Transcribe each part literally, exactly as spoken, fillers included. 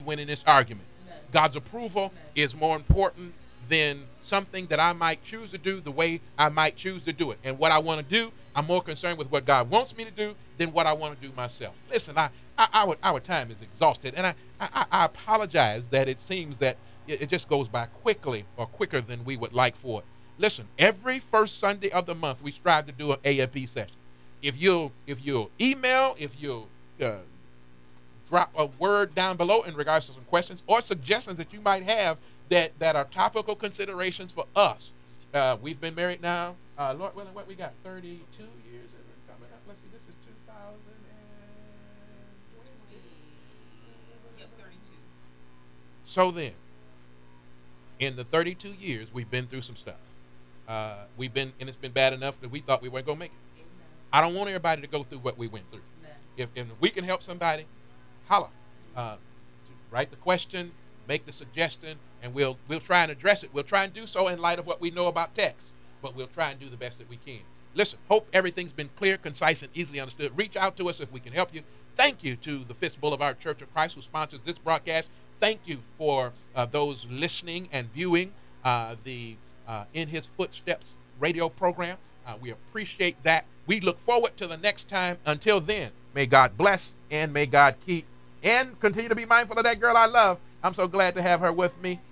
win in this argument. God's approval is more important than something that I might choose to do the way I might choose to do it. And what I want to do, I'm more concerned with what God wants me to do than what I want to do myself. Listen, I, I our, our time is exhausted, and I, I, I apologize that it seems that it, it just goes by quickly or quicker than we would like for it. Listen, every first Sunday of the month, we strive to do an A F B session. If you'll, if you'll email, if you'll uh, drop a word down below in regards to some questions or suggestions that you might have that, that are topical considerations for us. Uh, we've been married now, uh, Lord willing, what we got, thirty-two years coming up. Let's see, this is two thousand twenty. Yep, thirty-two. So then, in the thirty-two years, we've been through some stuff. Uh, we've been, and it's been bad enough that we thought we weren't going to make it. Amen. I don't want everybody to go through what we went through. Amen. If, if we can help somebody, holla. Uh, write the question, make the suggestion, and we'll we'll try and address it. We'll try and do so in light of what we know about text, but we'll try and do the best that we can. Listen, hope everything's been clear, concise, and easily understood. Reach out to us if we can help you. Thank you to the Fifth Boulevard Church of Christ who sponsors this broadcast. Thank you for uh, those listening and viewing uh, the uh, In His Footsteps radio program. Uh, we appreciate that. We look forward to the next time. Until then, may God bless and may God keep and continue to be mindful of that girl I love. I'm so glad to have her with me.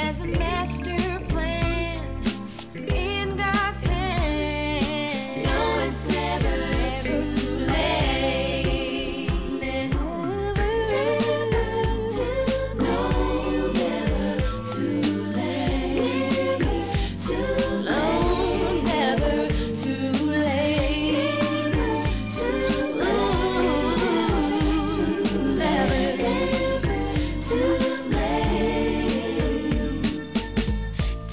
has a master plan. It's in God's hand. No, it's never too late. Never, no, never too late. Too long, never too late. Too long, never too late.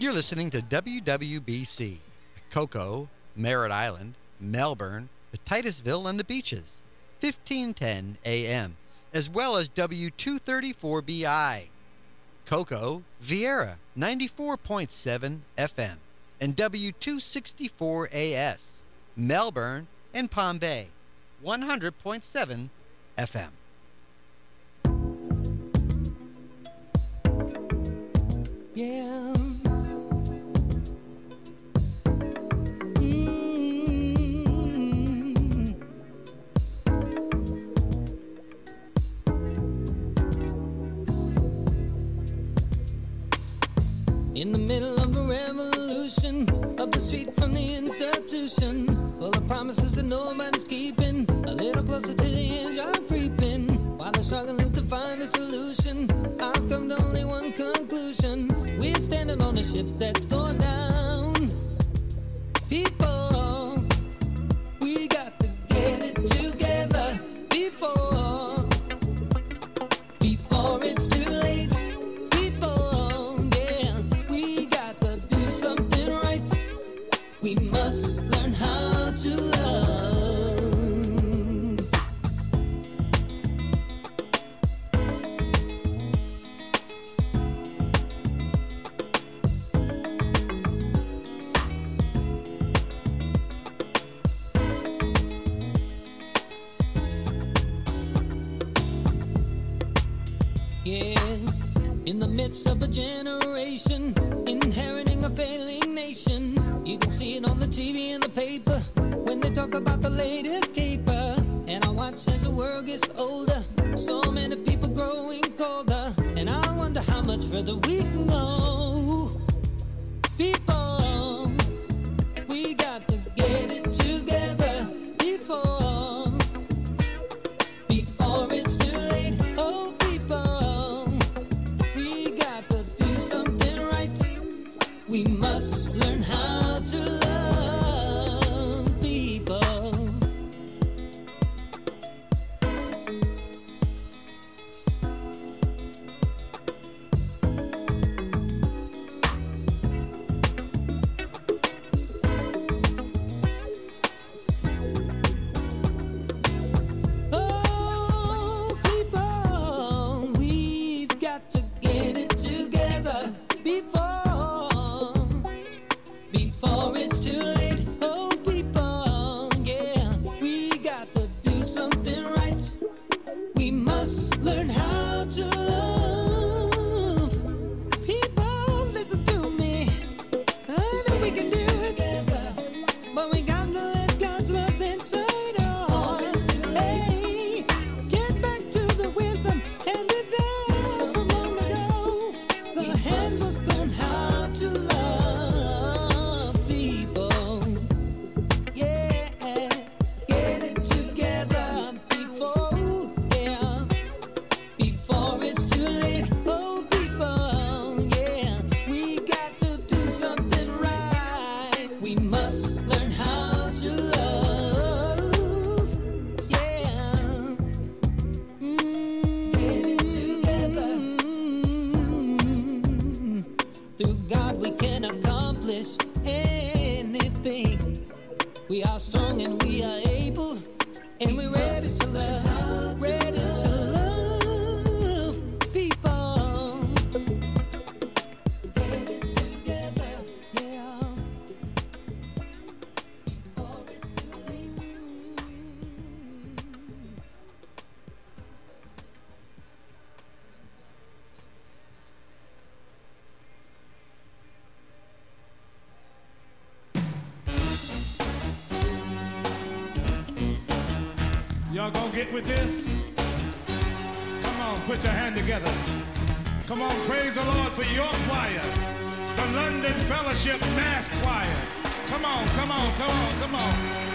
You're listening to W W B C, Cocoa, Merritt Island, Melbourne, Titusville, and the Beaches, fifteen ten A M, as well as W two thirty-four B I, Cocoa, Vieira, ninety-four point seven F M, and W two sixty-four A S, Melbourne and Palm Bay, one hundred point seven F M. Yeah. In the middle of a revolution, up the street from the institution, full of promises that nobody's keeping, a little closer to the edge I'm creeping, while they're struggling to find a solution, I've come to only one conclusion, we're standing on a ship that's going down. People, we got to get it together before, before it's too late. We must learn how to love. Yeah, in the midst of a generation inheriting a failing nation. You can see it on the T V and the paper when they talk about the latest caper. And I watch as the world gets older, so many people growing colder, and I wonder how much further we can go. People, we got to get it together before, before it's too late. Oh, people, we got to do something right. We must learn how to love people. Oh, people, we've got to get it together before, before it's too late. Oh, people, yeah, we got to do something right. We must learn how to love. People, listen to me. I know we can do it together, but we got to let God's love inside us. Hey, get back to the wisdom and the dance from long ago. The handbook on how to love people. Yeah, get it together before, yeah, before it's too late. Oh, people, yeah, we got to do something right. We must learn how to love. Yeah. Mm, get it together. Through God we can accomplish anything. We are strong and we are able, and we're ready to love, ready to love people. Get it together, yeah. Before it's too late. Y'all gonna get with this? Come on, put your hand together. Come on, praise the Lord for your choir, the London Fellowship Mass Choir. Come on, come on, come on, come on.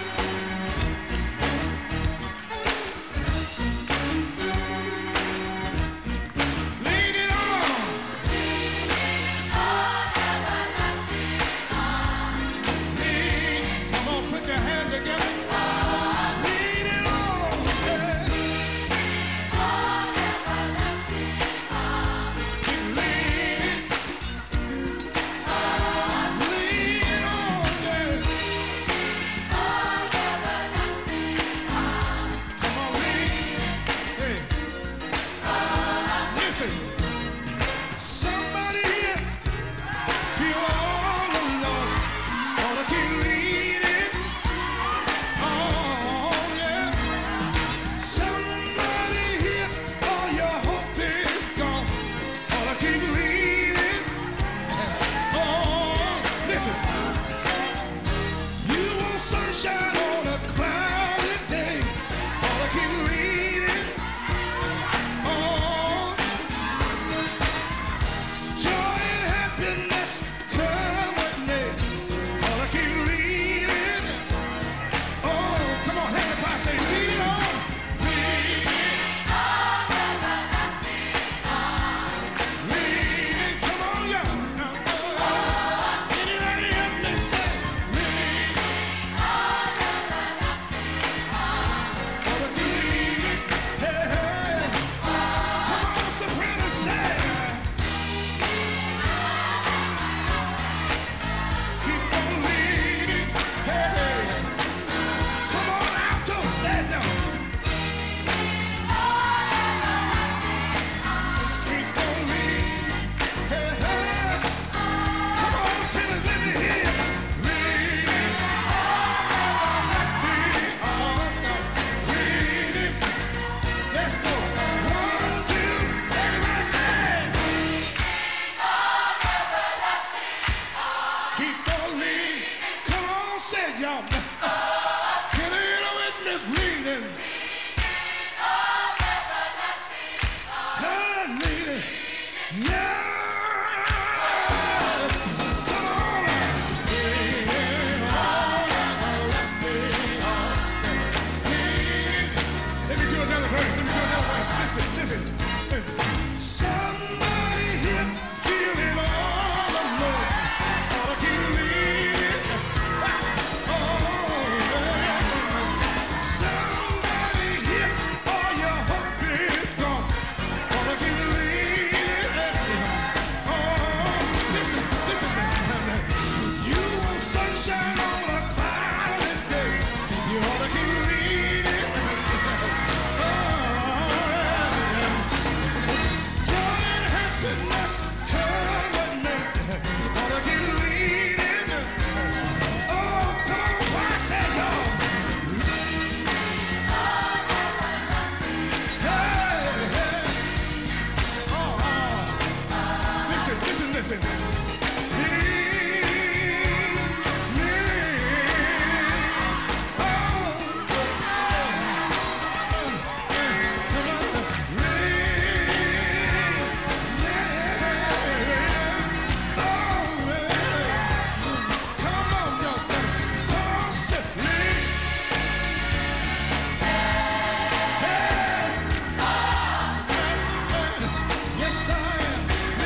Lead it on. Lead. Come on, put your hand together. Lead it on. Yeah. Keep leading. Listen, somebody here feel all alone. Wanna keep leading. Oh, yeah. Somebody here, all your hope is gone. Wanna keep leading. Oh, listen. You want sunshine on a cloudy day. Wanna keep leading. Oh, joy and happiness come with me. Wanna keep leading. Oh, come on, hand it by, say, lead it on. Lead it. Lead it. Come on, y'all. Uh, uh. Anybody help me say, lead it. Wanna keep leading. Hey, hey. Come on, soprano, say. Keep on leading. Hey, hey. Come on, alto, say no. Keep on leading. Hey, hey. Come on, tenors, let me hear you. Leading. Let's lead it on. Leading. Let's go. One, two, everybody say. Keep on leading. Come on, say it, y'all. Can I hear a witness leading? Hey, leading. Yeah. Come on. Leading on. Let's lead on. Leading. Let me do another verse. Let me do another verse. Listen, listen. Somebody here feeling all alone. Ought to keep leading. Oh, yeah. Somebody here, all your hope is gone. Ought to keep leading. Oh, listen, listen. You want sunshine on a cloudy day. You ought to keep leading. Oh, yeah. Joy and happiness come with me. Ought to keep leading. Oh, come on, why say y'all? Hey, hey. Oh, oh. Listen, listen, listen. Lead, lead. Oh, yes, I am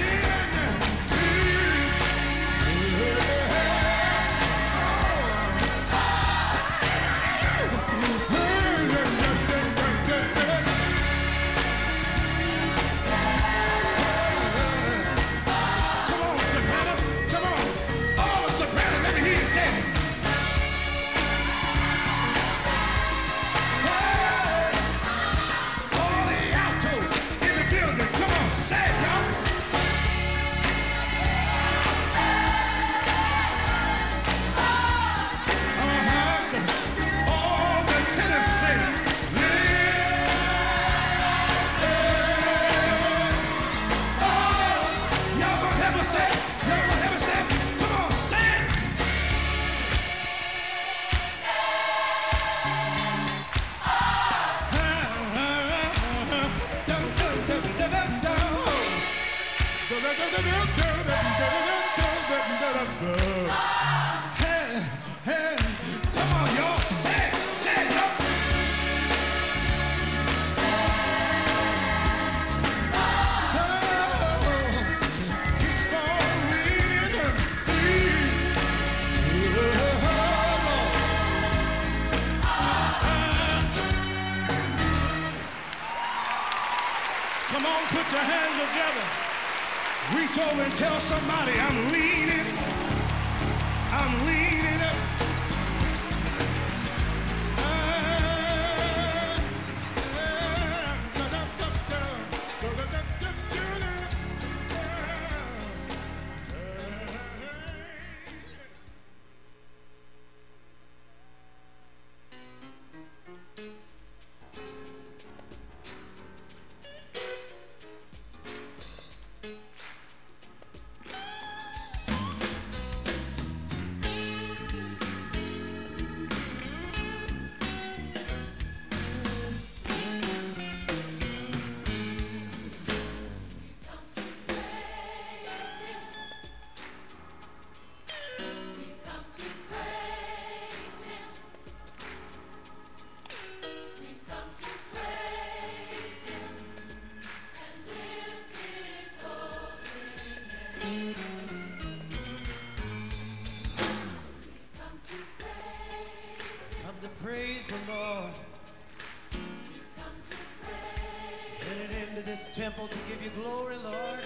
Come on, sopranos, come on. All the sopranos, let me hear you say it. Hey, all the altos in the building, come on, say it, y'all. Uh-huh. All the tenors say it. Y'all gonna have a say? Y'all gonna have a say? Come on, say it. Hey, hey, come on, y'all, say it, say it, y'all. Keep on leading, lead. Come on, put your hands together. Reach over and tell somebody, I'm leaning. I'm leaning up. Ah, ah, da, da, da, da, da, da, da, da, da. Come to praise the Lord. Headed into this temple to give you glory, Lord.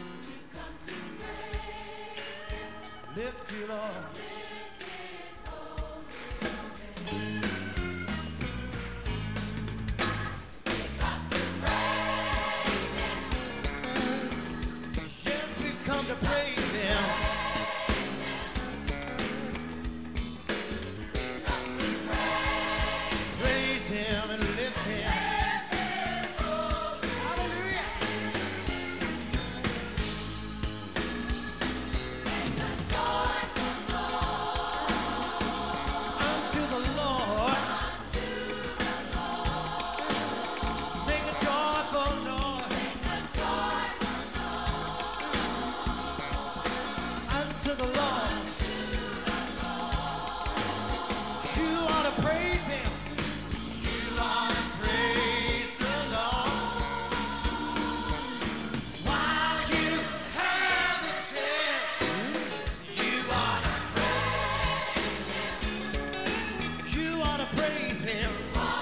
Lift you, Lord. Yes, we've come to praise Him. Praise Him and lift Him. Hallelujah. Unto the Lord. Make a joyful noise. Unto the Lord. You ought to praise Him. You ought to praise the Lord. While you have the chance, you ought to praise Him. You ought to praise Him.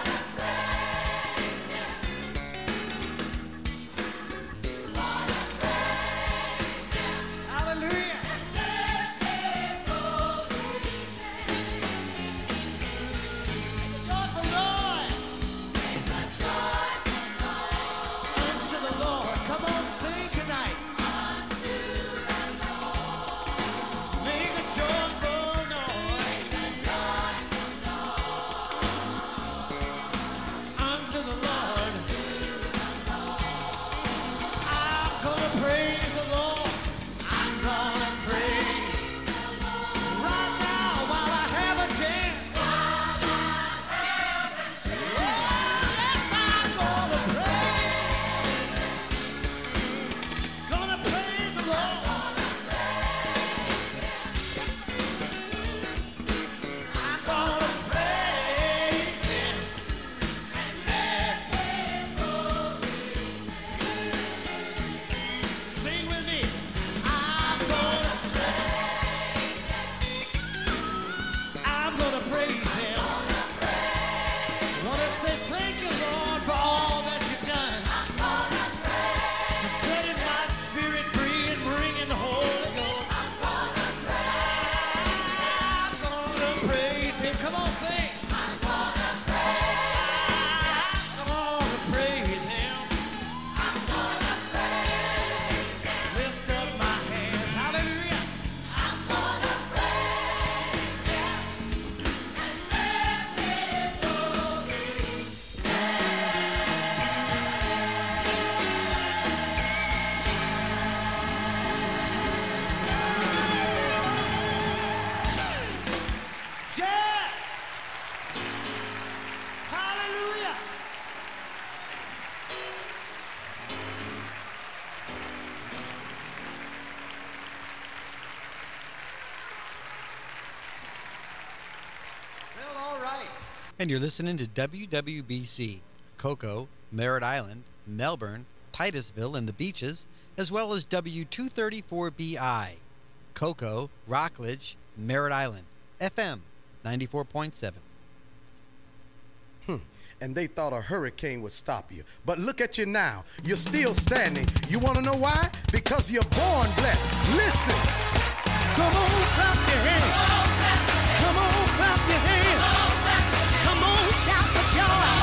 Hallelujah. Joyful noise. Unto the Lord. Come on, sing tonight. Make a joyful noise. Unto the Lord. I'm gonna praise the Lord. I'm gonna praise right now while I have a chance. Yes, I'm gonna praise. Gonna praise the Lord. I'm gonna praise Him and lift His holy name. Sing with me. I'm gonna praise Him. I'm gonna praise Him. Wanna say thank you, Lord, for all that you've done. For setting my spirit free and bringing the Holy Ghost. I'm gonna praise Him. Come on, sing. I'm gonna praise Him. Lift up my hands. Hallelujah. Yeah. Hallelujah. Well, all right. And you're listening to W W B C, Cocoa, Merritt Island, Melbourne, Titusville, and the Beaches, as well as W two thirty-four B I, Cocoa, Rockledge, Merritt Island, F M ninety-four point seven. And they thought a hurricane would stop you. But look at you now. You're still standing. You want to know why? Because you're born blessed. Listen. Come on, clap your hands. Come on, clap your hands. Come on, shout for joy.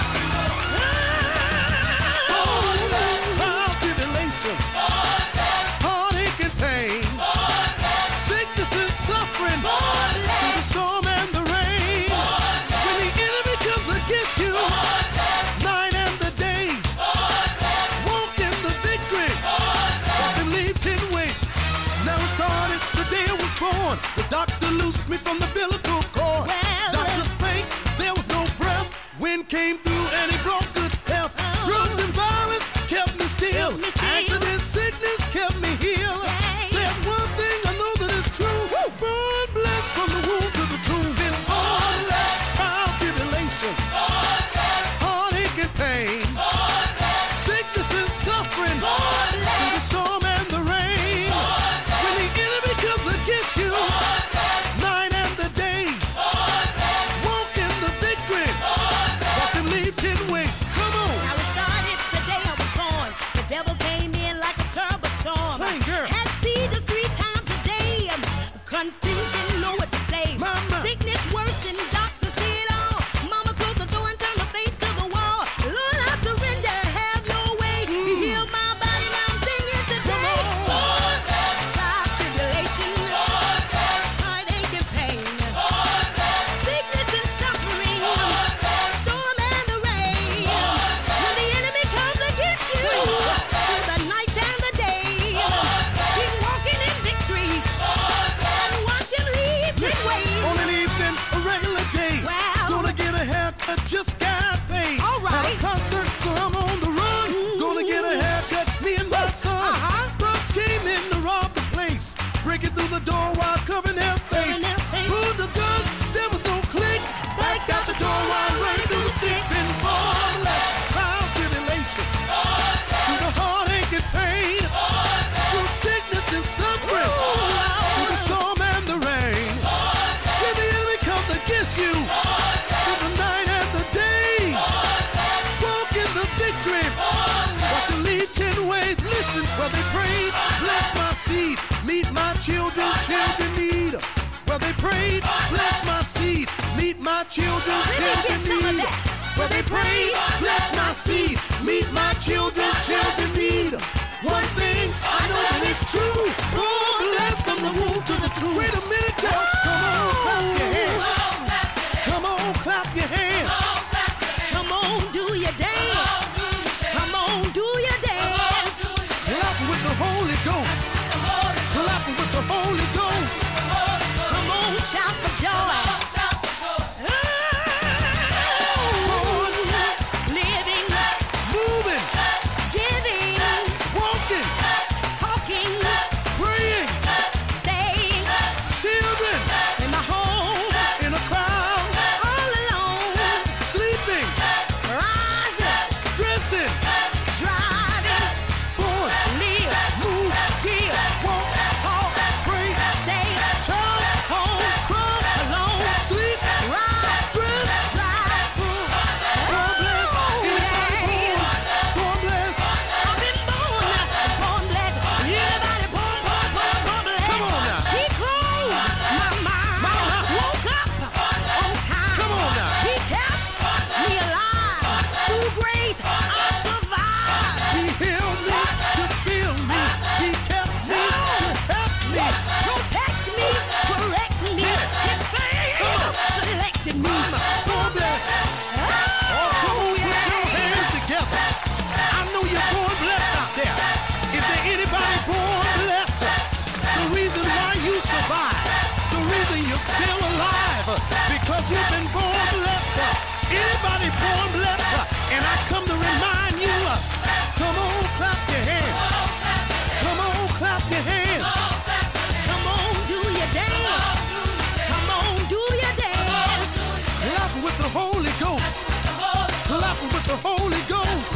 Oh, trial, tribulation, heartache and pain, sickness and suffering, through the storm and the rain. When the enemy comes against you, night and the days, walk in the victory. Watch him leave ten ways. Never started the day I was born. The doctor loosed me from the umbilical cord. Doctor spake, there was no breath. Wind came through and he brought good health. Drugs and violence kept me still. Accident, sickness kept me healed. There's one thing I know that is true. Born blessed from the womb to the tomb. Been born blessed. Trial, tribulation, heartache and pain, sickness and suffering, through the storm and the rain. listen, well they prayed, bless my seed, meet my children's children need. Well they prayed, bless my seed, meet my children's children need. Well they prayed, bless my seed, meet my children's children need. One thing I know that it's true, born blessed from the womb to the tomb. Wait a minute, y'all. Come on, clap your hands. Come on, clap your hands. Come on, do your dance. Come on, do your dance. Clap with the Holy Ghost. Clap with the Holy Ghost. Come on, shout for joy. Living, moving, giving, walking, talking, praying, staying, children, in my home, in a crowd, all alone, sleeping, rising, dressing, driving, born, live, move, give, walk, talk, pray, stay, child, home, crawl, alone, sleep, rise, dress, drive, born blessed. Anybody born, born blessed. I've been born, born blessed. Everybody born, born, born, born blessed. Come on now. He closed my mind, woke up on time. Come on now. He kept me alive. Through grace, I survived. He healed me to fill me. He kept me to help me. Protect me, correct me. His favor selected me. Born blessed. Oh, come on, put your hands together. I know you're born blessed out there. Is there anybody born blessed? The reason why you survive, the reason you're still alive, because you've been born blessed. Anybody born blessed? And I come to remind you, come on, clap your hands. Come on, clap your hands. Come on, do your dance. Come on, do your dance. Clap with the Holy Ghost. Clap with the Holy Ghost.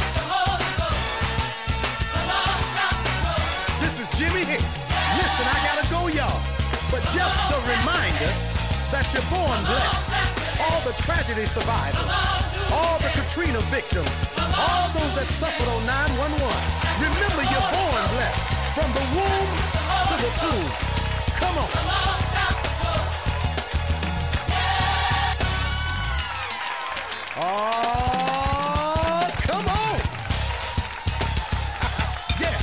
This is Jimmy Hicks. Listen, I gotta go, y'all. But just a reminder that you're born blessed. All the tragedy survivors, all the Katrina victims, all those that suffered on nine one one. Remember, you're born blessed. From the womb to the tomb. Come on. Oh, come on. Yeah.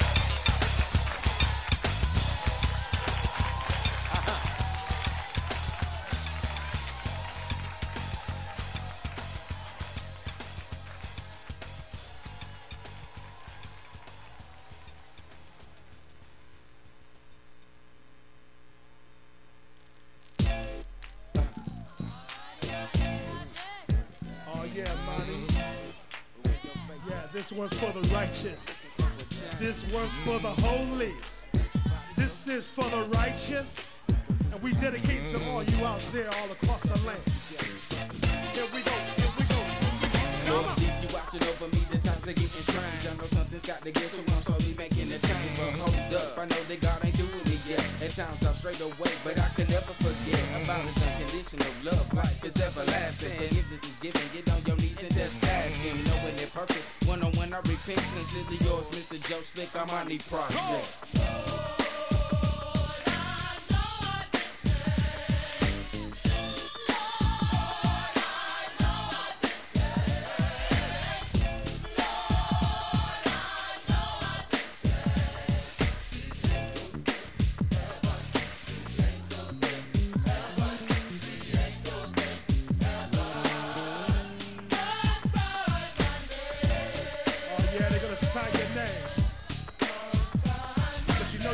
Oh yeah, Monty. Yeah, this one's for the righteous. This one's for the holy. This is for the righteous. And we dedicate to all you out there all across the land. Here we go, here we go. Lord, please keep watching over me, the times are getting strange. I know something's got to give, so I'm slowly making a change. But hold up, I know that God ain't through with me yet. At times I'm straight away, but I could never forget about His unconditional love. Life is everlasting. Forgiveness is given. Get on your knees and just ask Him. Knowing it perfect. One on one, I repent. Sincerely yours, Mister Joe Slick. I'm on the project. Oh yeah, they're gonna sign your name. But you know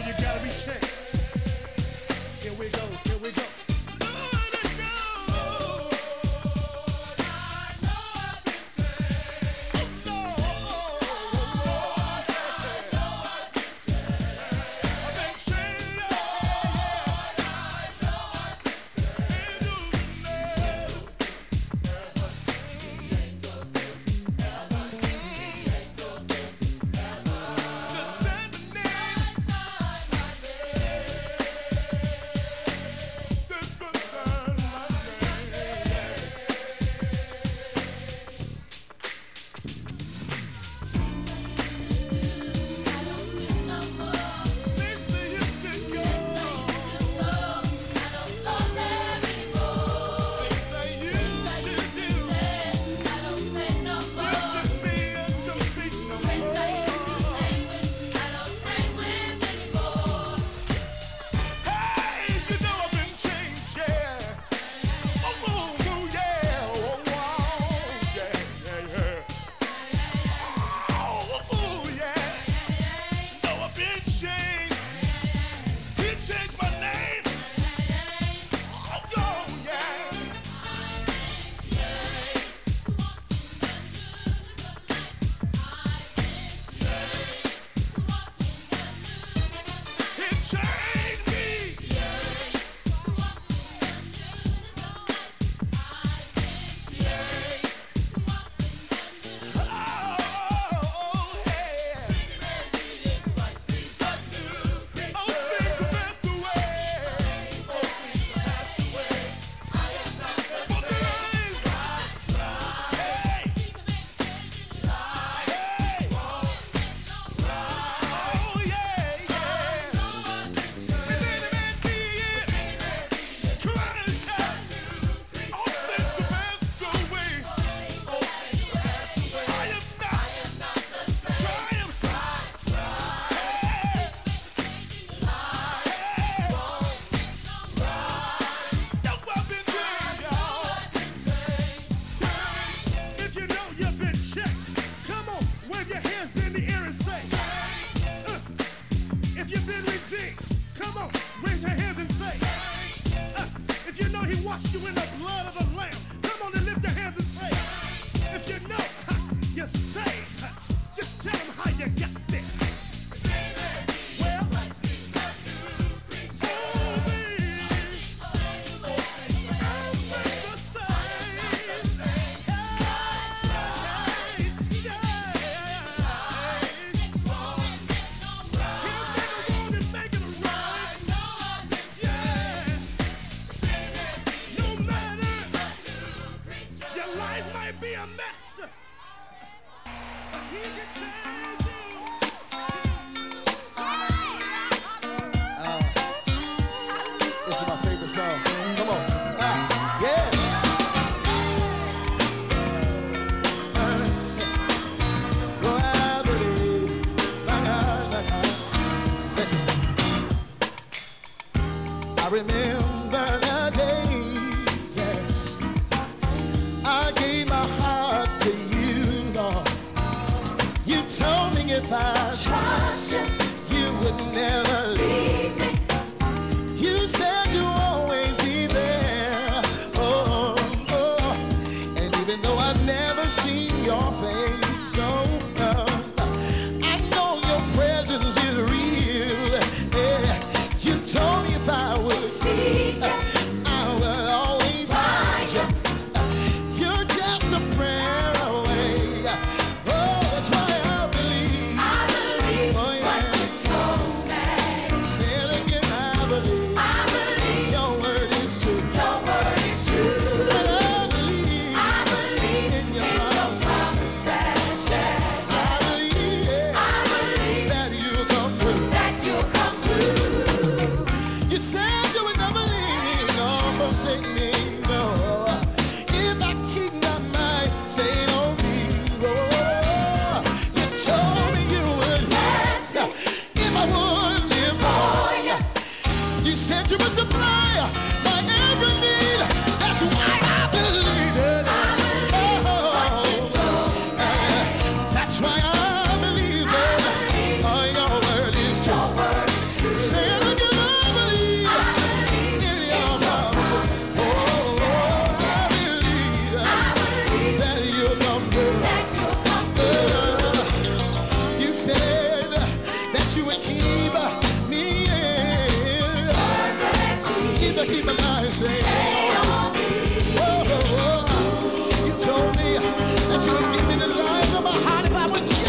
washed you in the blood of the Lamb. Come on and lift your hands and say, if you know you're saved, just tell them how you got there. Well, oh, be a mess. He can change you. Uh, this is my favorite song. Come on. Ah, yeah. Oh, I believe. Listen. I remember the day, yes, I gave my heart to you, Lord. You told me if I trust you, you would never leave me. You said you'd always be there. Oh, oh. And even though I've never seen your face, no, no, I know your presence is real. Yeah. You told me if I would seek you, I would always find you. You're just a prayer away. Oh, that's why I believe. I believe oh, yeah. What you told me. Say it again, I believe. I believe your word is true. Your word is true. Say I believe. I believe in your, in promises. Your promises. Yeah. I believe, yeah. I believe that you'll come through. That you'll come through. You said you would never leave me nor forsake me. No. If I keep my mind stayed on me, oh, you told me you would bless me if I would live for you. You said you would supply my every need. That's why I believe it. Oh, that's why I believe it. Oh, your word is true. Say it again, I believe in your promises. Oh, I believe that you'll come through. Uh, you said that you would keep me in. Keep, keep my mind safe. Oh, oh, oh. You told me that you would give me the life of my heart if I would just.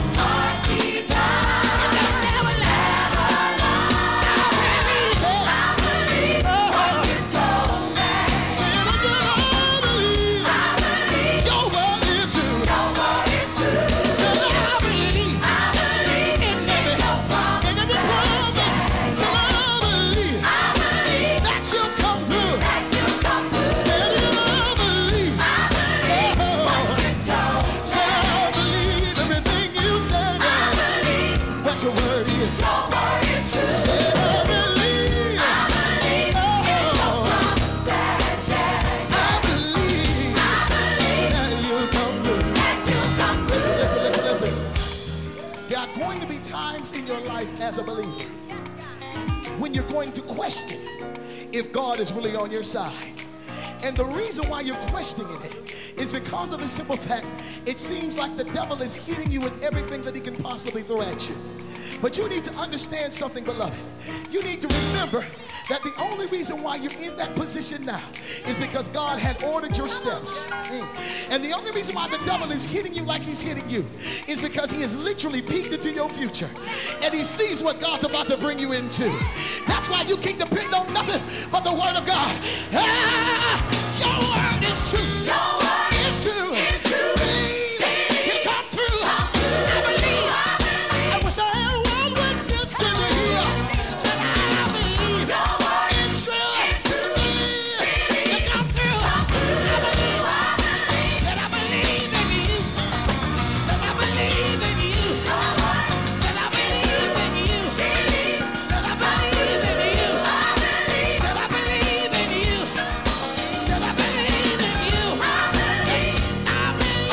Your word is. Your word is true. Say I believe. I believe in your promises. Yeah. I believe. I believe that you'll come through. That you'll come through. Listen, listen, listen, listen. There are going to be times in your life as a believer when you're going to question if God is really on your side. And the reason why you're questioning it is because of the simple fact it seems like the devil is hitting you with everything that he can possibly throw at you. But you need to understand something, beloved. You need to remember that the only reason why you're in that position now is because God had ordered your steps. Mm. And the only reason why the devil is hitting you like he's hitting you is because he has literally peeked into your future. And he sees what God's about to bring you into. That's why you can depend on nothing but the word of God. Ah, your word is true. Your word is true. It's true. Believe you come through. I believe. I wish I had one witness in here. Said I believe. Your word is true. It's true. Believe you come through. I believe. Said I believe in you. Said I believe in you. Said I believe in you. Said I believe in you. Said I believe in you. Said I believe in you.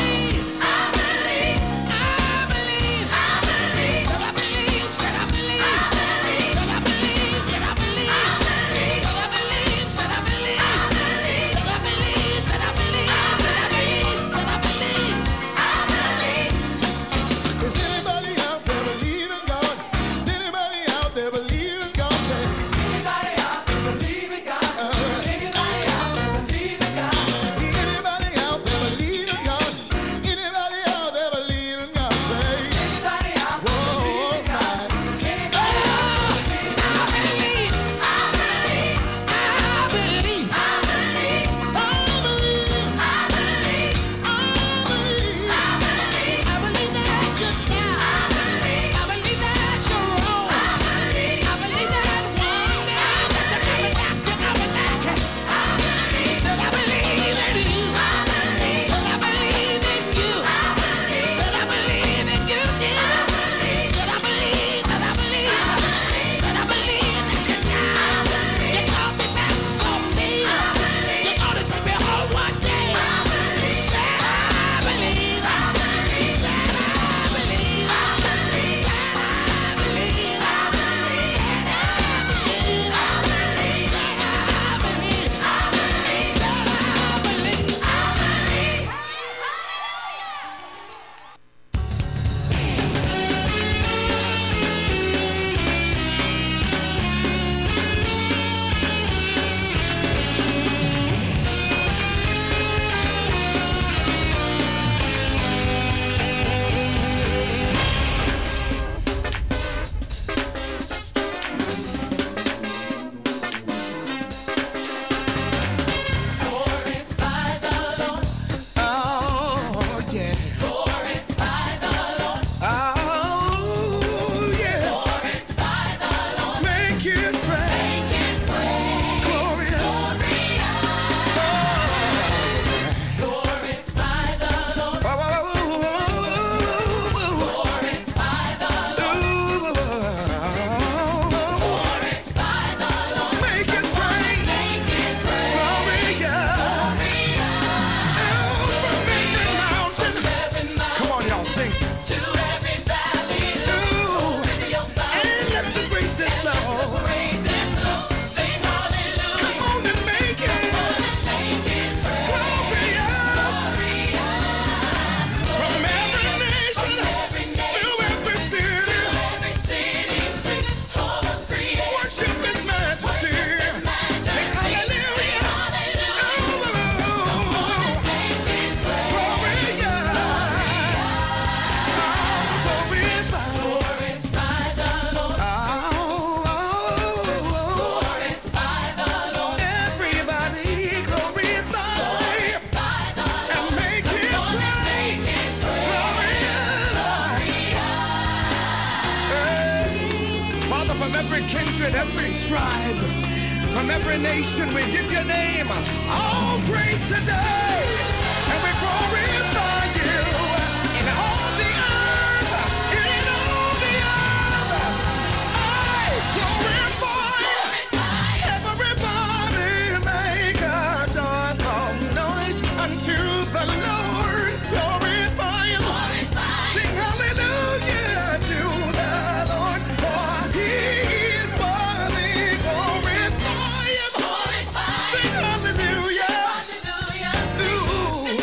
from every kindred, every tribe, from every nation, we give your name all praise today. And we glorify you in all the earth, in all the earth. I glorify you. Everybody make a joyful noise unto the Lord. Glorify him. Sing hallelujah to the Lord, for he is worthy. Glorify him. Sing hallelujah. Ooh.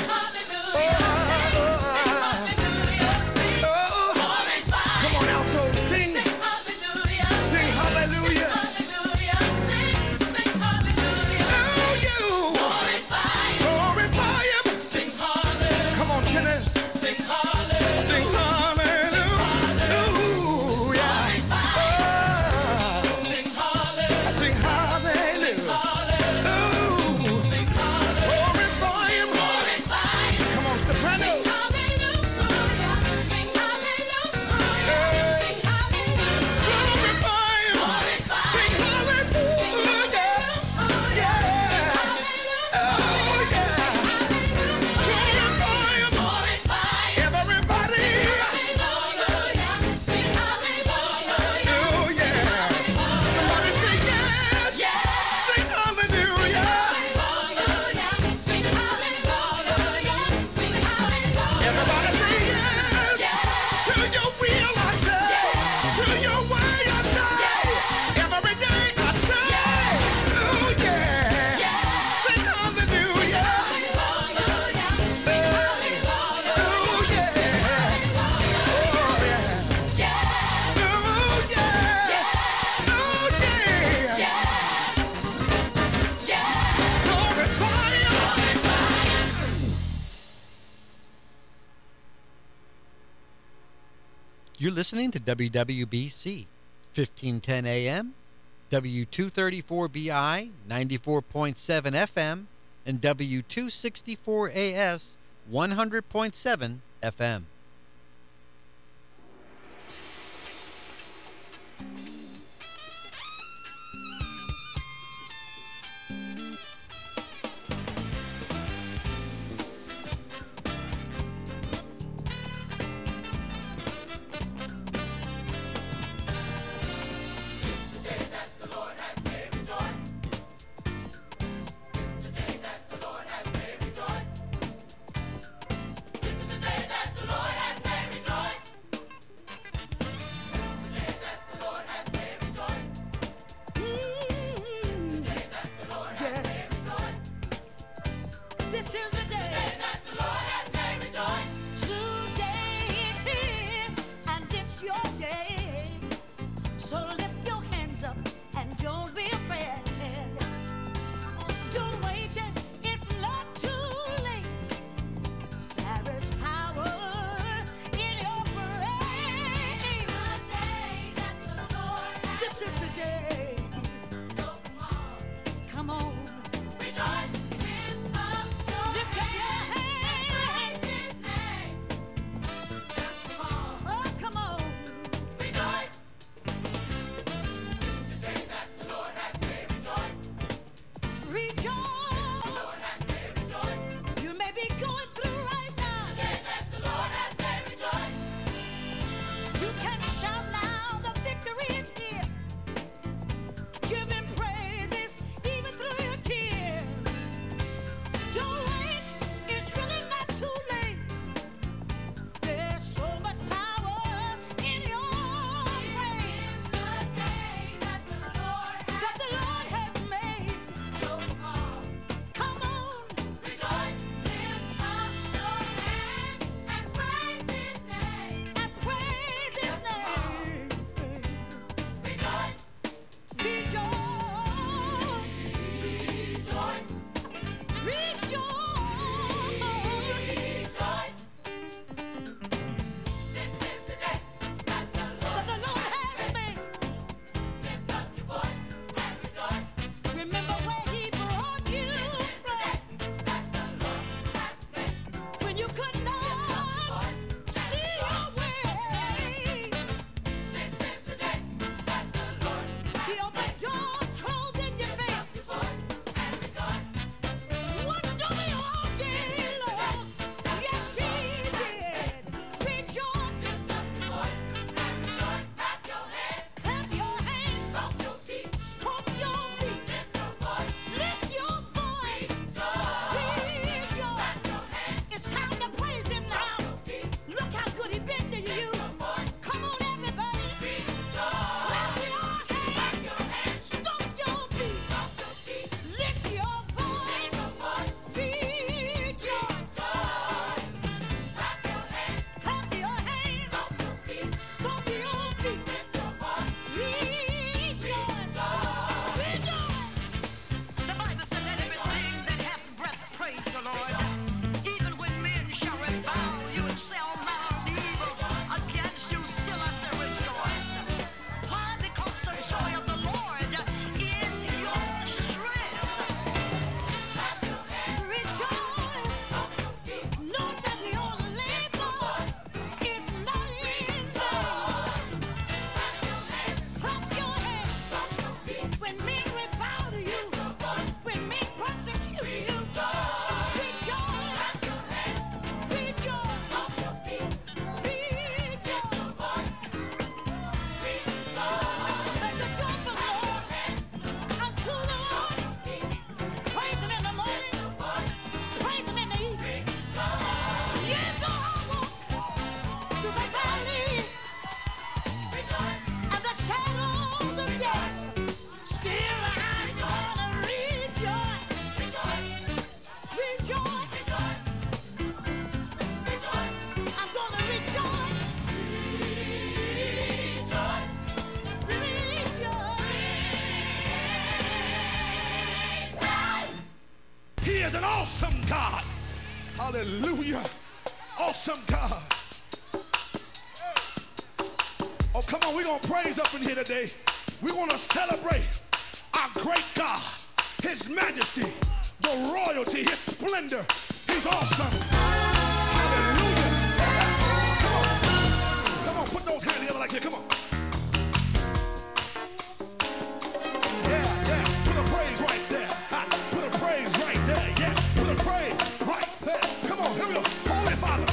Oh, oh. Come on, alto, sing. Sing hallelujah. Oh, you. Glorify him. Come on, tenors. Sing hallelujah. Sing hallelujah. Ooh, yeah. Oh. Sing hallelujah. Ooh. Glorify him. Come on, soprano. Glorify him. Sing hallelujah. Yeah. Oh, yeah. Glorify him. Everybody. Oh, yeah. Somebody say yes. Sing hallelujah. Everybody say yes. To your will I say. To your way I say. Every day I say. Oh, yeah. Sing hallelujah. Oh, yeah. Oh, yeah. Oh, yeah. Glorify him. You're listening to W W B C, fifteen ten A M, W two thirty-four B I, ninety-four point seven F M, and W two sixty-four A S, one hundred point seven F M. This is the day that the Lord has made. Rejoice. Today is here, and it's your day. So lift your hands up and don't be afraid. Don't wait yet, it's not too late. There is power in your praise. This is the day. Come on. Rejoice. Lift up your hands. Oh, come on. Rejoice. is an awesome God. Hallelujah. Awesome God. Oh, come on, we're going to praise up in here today. We want to celebrate our great God, his majesty, the royalty, his splendor. He's awesome. Hallelujah. Come on. Come on, put those hands together like that. Come on. Yeah, yeah. Put a praise right there. Ha. Put a praise right there. Yeah. Put a praise right there. Come on, here we go. Holy Father.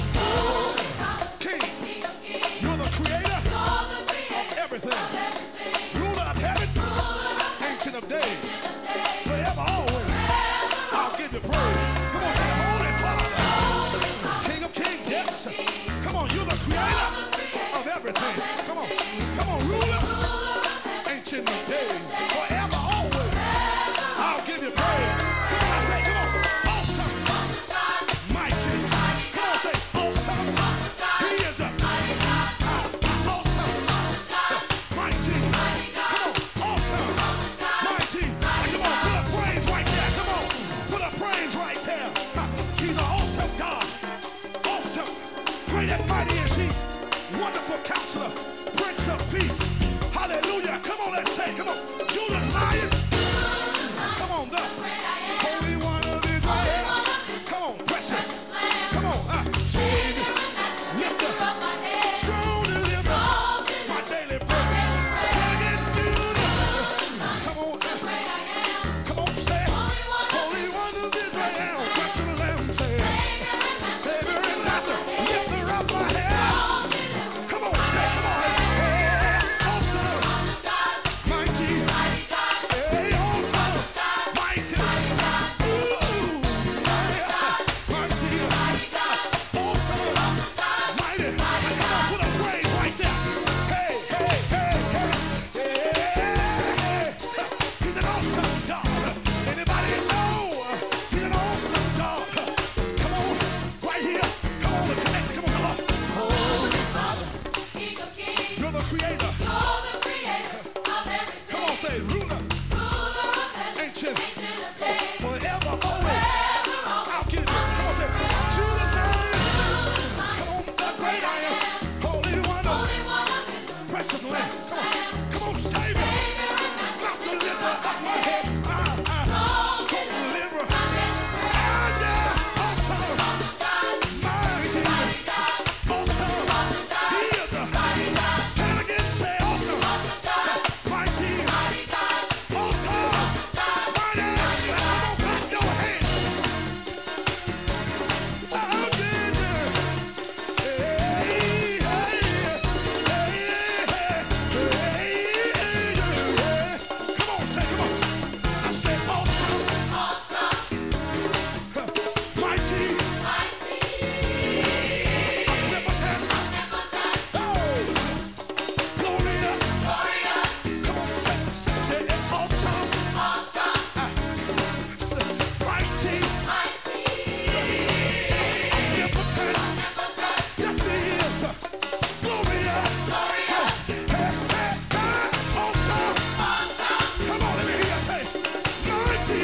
King. You're the creator of everything. Ruler of heaven. Ancient of days. Forever, always. I'll give you praise. Come on, say Holy Father. King of kings, yes. Come on, you're the creator of everything. Come on. Come on, ruler. Ancient of days. Forever, always. I'll give you praise. Come on, I say, come on. Awesome. Mighty. Come on, say awesome. He is a awesome. Mighty. Come on. Awesome. Mighty. Come on, put a praise right there. Come on. Put a praise right there. He's an awesome God. Awesome. Great and mighty is he. Wonderful counselor. Prince of peace. Hallelujah. Come on, let's say, come on. Judah's Lion. Come on, the Holy One of Israel. Come on, precious. Come on, uh, Savior. Lifter. Strong deliverer. My daily bread. Sing it, Judah. Come on, uh, come on, say it. Holy One of Israel. Come to the Lamb, say it. Savior and Master. Lifter up my head. Come on, say it, come on. Hey, awesome. Mighty. Hey, awesome. Mighty. Ooh. Hey, mighty. Awesome. Mighty. Come on, put a praise right there. Hey, hey, hey, hey. Hey. He's an awesome God. Anybody know he's an awesome God? Come on, right here. Come on, let's connect. Come on, come on. Holy Father, King of kings, You're the creator. you're the creator of everything. Come on, say ruler. Ruler of heaven, Ancient. ancient of days, Forever, always. forever, always. I'll give you. Come on, say Judah's Lion. Come on, the great I am. Holy One of Holy One of Israel, precious Lamb. Come on, come on, Savior. Master, lift up my head. Ah, ah. Strong deliverer. Ah, yeah. Awesome. Mighty. Awesome. He is the. Say it again. Say awesome. Mighty. Awesome. Mighty. Come on, clap your hands. Oh, yeah. Hey, hey, hey, hey, hey, hey. Come on, say, come on. I say awesome. Mighty. Omnipotent. Oh. Glorious. Come on, say, say, say it. Awesome. Ah. Say, mighty. Omnipotent. Yes, he is. Glorious. Hey, hey, hey. Awesome. Come on, let me hear you say, mighty.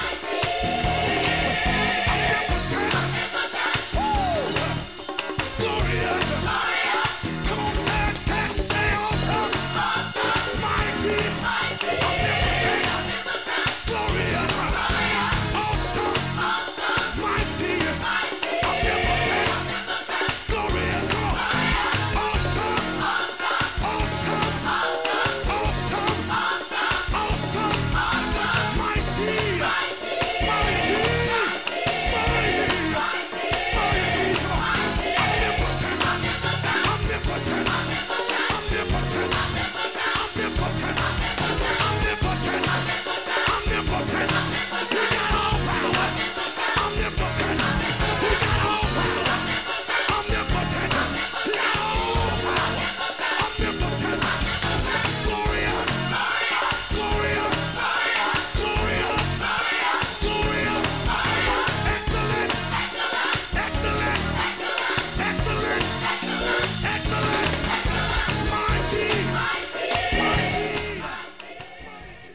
Omnipotent. Oh. Glorious. Come on, say it, say it, say awesome. Mighty.